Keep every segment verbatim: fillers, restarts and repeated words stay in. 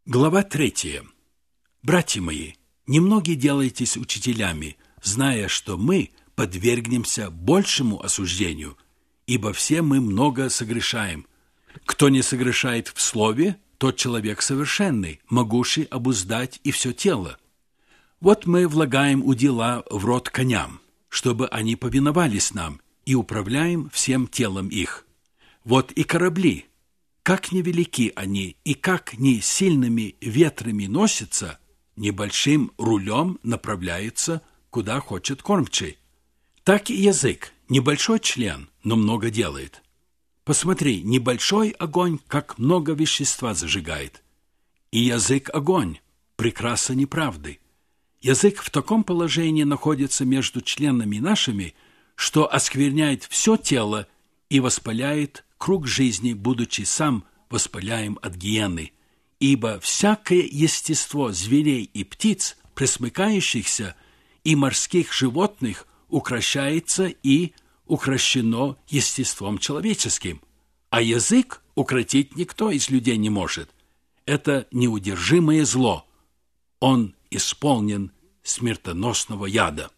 Глава третья. Братья мои, немногие делайтесь учителями, зная, что мы подвергнемся большему осуждению, ибо все мы много согрешаем. Кто не согрешает в слове, тот человек совершенный, могущий обуздать и все тело. Вот мы влагаем удила в рот коням, чтобы они повиновались нам, и управляем всем телом их. Вот и корабли, как невелики они, и как не сильными ветрами носятся, небольшим рулем направляются, куда хочет кормчий. Так и язык, небольшой член, но много делает. Посмотри, небольшой огонь, как много вещества зажигает. И язык огонь, прекраса неправды. Язык в таком положении находится между членами нашими, что оскверняет все тело и воспаляет круг жизни, будучи сам воспаляем от гиены. Ибо всякое естество зверей и птиц, пресмыкающихся, и морских животных укрощается и укрощено естеством человеческим. А язык укротить никто из людей не может. Это неудержимое зло. Он исполнен смертоносного яда.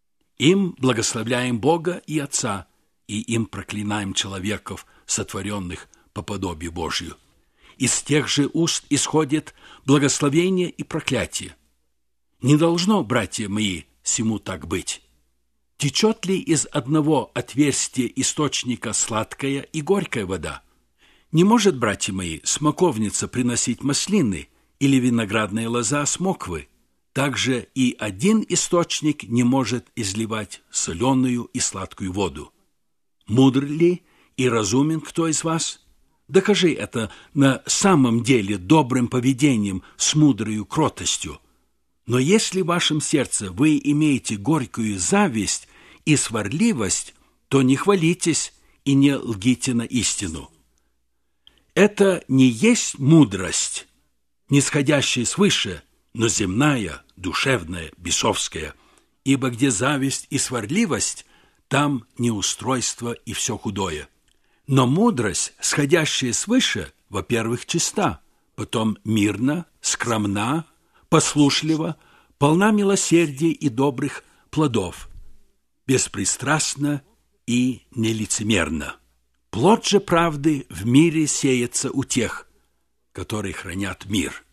Им благословляем Бога и Отца, и им проклинаем человеков, сотворенных по подобию Божию. Из тех же уст исходит благословение и проклятие. Не должно, братья мои, сему так быть. Течет ли из одного отверстия источника сладкая и горькая вода? Не может, братья мои, смоковница приносить маслины или виноградная лоза смоквы. Также и один источник не может изливать соленую и сладкую воду. Мудр ли и разумен кто из вас? Докажи это на самом деле добрым поведением с мудрою кротостью. Но если в вашем сердце вы имеете горькую зависть и сварливость, то не хвалитесь и не лгите на истину. Это не есть мудрость, нисходящая свыше, но земная, душевная, бесовская, ибо где зависть и сварливость, там неустройство и все худое. Но мудрость, сходящая свыше, во-первых, чиста, потом мирна, скромна, послушлива, полна милосердия и добрых плодов, беспристрастна и нелицемерна. Плод же правды в мире сеется у тех, которые хранят мир.